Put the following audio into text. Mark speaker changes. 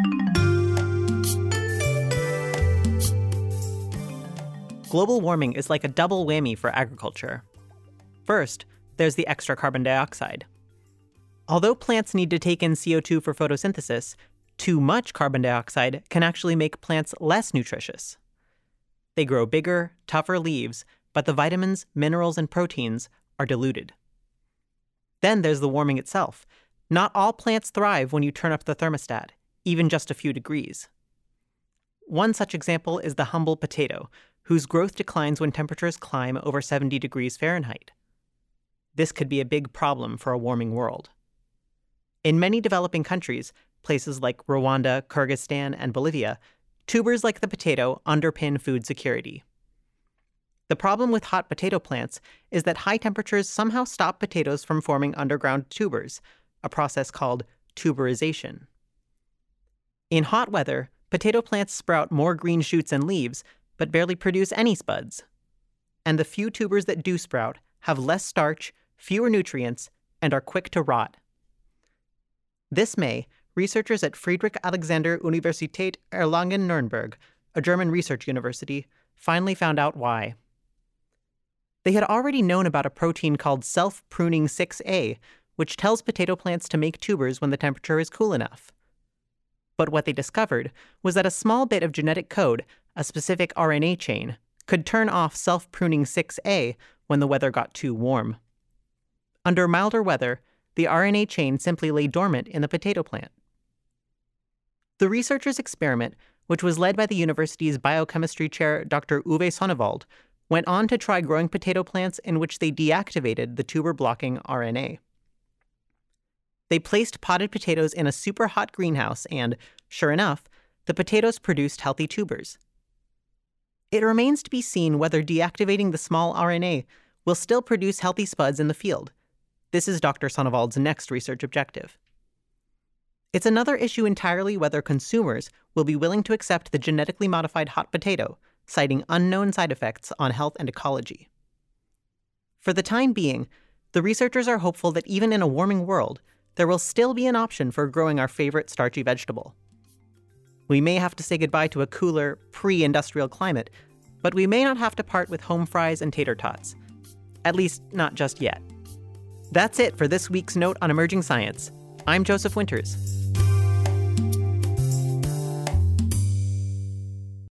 Speaker 1: Global warming is like a double whammy for agriculture. First, there's the extra carbon dioxide. Although plants need to take in CO2 for photosynthesis, too much carbon dioxide can actually make plants less nutritious. They grow bigger, tougher leaves, but the vitamins, minerals, and proteins are diluted. Then there's the warming itself. Not all plants thrive when you turn up the thermostat, even just a few degrees. One such example is the humble potato, whose growth declines when temperatures climb over 70 degrees Fahrenheit. This could be a big problem for a warming world. In many developing countries, places like Rwanda, Kyrgyzstan, and Bolivia, tubers like the potato underpin food security. The problem with hot potato plants is that high temperatures somehow stop potatoes from forming underground tubers, a process called tuberization. In hot weather, potato plants sprout more green shoots and leaves, but barely produce any spuds. And the few tubers that do sprout have less starch, fewer nutrients, and are quick to rot. This May, researchers at Friedrich-Alexander-Universität Erlangen-Nuremberg, a German research university, finally found out why. They had already known about a protein called self-pruning 6A, which tells potato plants to make tubers when the temperature is cool enough. But what they discovered was that a small bit of genetic code, a specific RNA chain, could turn off self-pruning 6A when the weather got too warm. Under milder weather, the RNA chain simply lay dormant in the potato plant. The researchers' experiment, which was led by the university's biochemistry chair Dr. Uwe Sonnevald, went on to try growing potato plants in which they deactivated the tuber-blocking RNA. They placed potted potatoes in a super hot greenhouse and, sure enough, the potatoes produced healthy tubers. It remains to be seen whether deactivating the small RNA will still produce healthy spuds in the field. This is Dr. Sonnevald's next research objective. It's another issue entirely whether consumers will be willing to accept the genetically modified hot potato, citing unknown side effects on health and ecology. For the time being, the researchers are hopeful that even in a warming world, there will still be an option for growing our favorite starchy vegetable. We may have to say goodbye to a cooler, pre-industrial climate, but we may not have to part with home fries and tater tots. At least, not just yet. That's it for this week's Note on Emerging Science. I'm Joseph Winters.